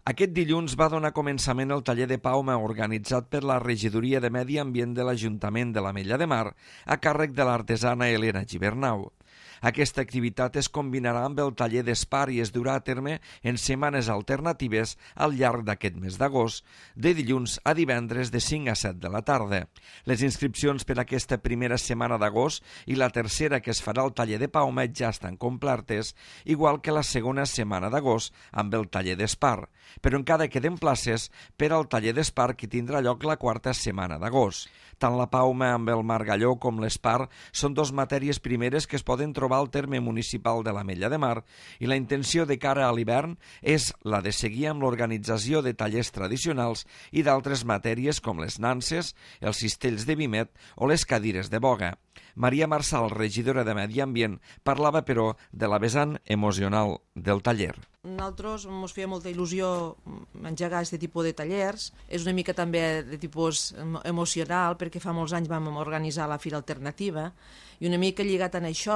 Aquest dilluns va donar començament el taller de Pauma organitzat per la Regidoria de Medi Ambient de l'Ajuntament de l'Ametlla de Mar a càrrec de l'artesana Elena Gibernau. Aquesta activitat es combinarà amb el taller d'espar i es durà a terme en setmanes alternatives al llarg d'aquest mes d'agost, de dilluns a divendres de 5 a 7 de la tarda. Les inscripcions per aquesta primera setmana d'agost i la tercera que es farà al taller de Pauma ja estan complertes, igual que la segona setmana d'agost amb el taller d'espar, però encara queden places per al taller d'espar que tindrà lloc la quarta setmana d'agost. Tant la Pauma amb el margalló com l'espar són dos matèries primeres que es poden trobar al terme municipal de l'Ametlla de Mar i la intenció de cara a l'hivern és la de seguir amb l'organització de tallers tradicionals i d'altres matèries com les nanses, els cistells de vímet o les cadires de boga. Maria Marçal, regidora de Medi Ambient, parlava, però, de la vessant emocional del taller. Nosaltres ens feia molta il·lusió engegar aquest tipus de tallers. És una mica també de tipus emocional, perquè fa molts anys vam organitzar la Fira Alternativa, i una mica lligat en això,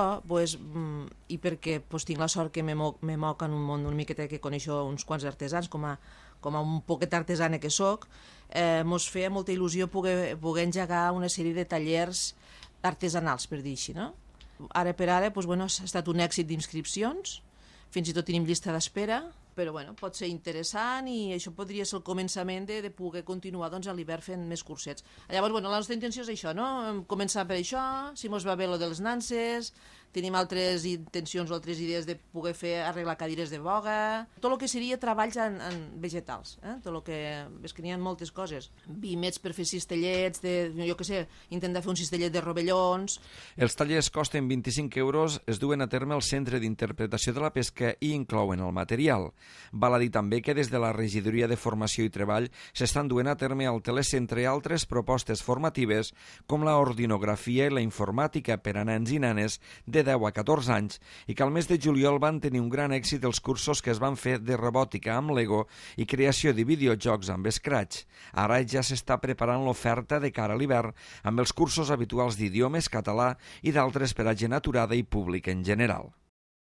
i perquè tinc la sort que me moc en un món una miqueta que coneixo uns quants artesans, com a un poquet artesana que soc, ens feia molta il·lusió poder engegar una sèrie de tallers artesanals, per dir així, no? Ara per ara ha estat un èxit d'inscripcions, fins i tot tenim llista d'espera, però pot ser interessant i això podria ser el començament de poder continuar a l'hivern fent més cursets. Llavors, la nostra intenció és això, no? Començar per això, si mos va bé lo de les nanses, tenim altres intencions o altres idees de poder arreglar cadires de boga, tot el que seria treballs en vegetals, tot el que... És que n'hi ha moltes coses. Vímets per fer cistellets, intentar fer un cistellet de rovellons... Els tallers costen 25 euros, es duen a terme al Centre d'Interpretació de la Pesca i inclouen el material. Val a dir també que des de la Regidoria de Formació i Treball s'estan duent a terme al telecentre altres propostes formatives com la ordinografia i la informàtica per a nens i nenes de 10 a 14 anys i que al mes de juliol van tenir un gran èxit els cursos que es van fer de robòtica amb Lego i creació de videojocs amb Scratch. Ara ja s'està preparant l'oferta de cara a l'hivern amb els cursos habituals d'idiomes, català i d'altres per a gent aturada i públic en general.